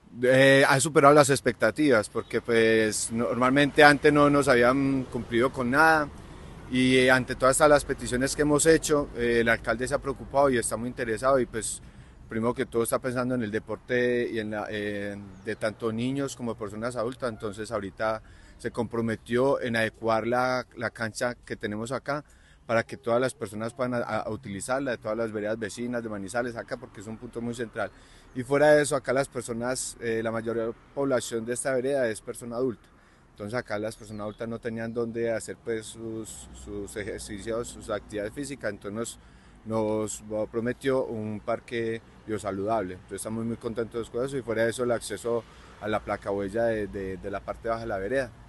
Ha superado las expectativas porque pues normalmente antes no nos habían cumplido con nada y ante todas estas las peticiones que hemos hecho, el alcalde se ha preocupado y está muy interesado y pues primero que todo está pensando en el deporte y de tanto niños como personas adultas, entonces ahorita se comprometió en adecuar la cancha que tenemos acá para que todas las personas puedan utilizarla, de todas las veredas vecinas de Manizales acá, porque es un punto muy central. Y fuera de eso, acá las personas, la mayor población de esta vereda es persona adulta. Entonces acá las personas adultas no tenían dónde hacer pues sus ejercicios, sus actividades físicas, entonces nos prometió un parque biosaludable. Entonces estamos muy contentos con eso y fuera de eso el acceso a la placa huella de la parte baja de la vereda.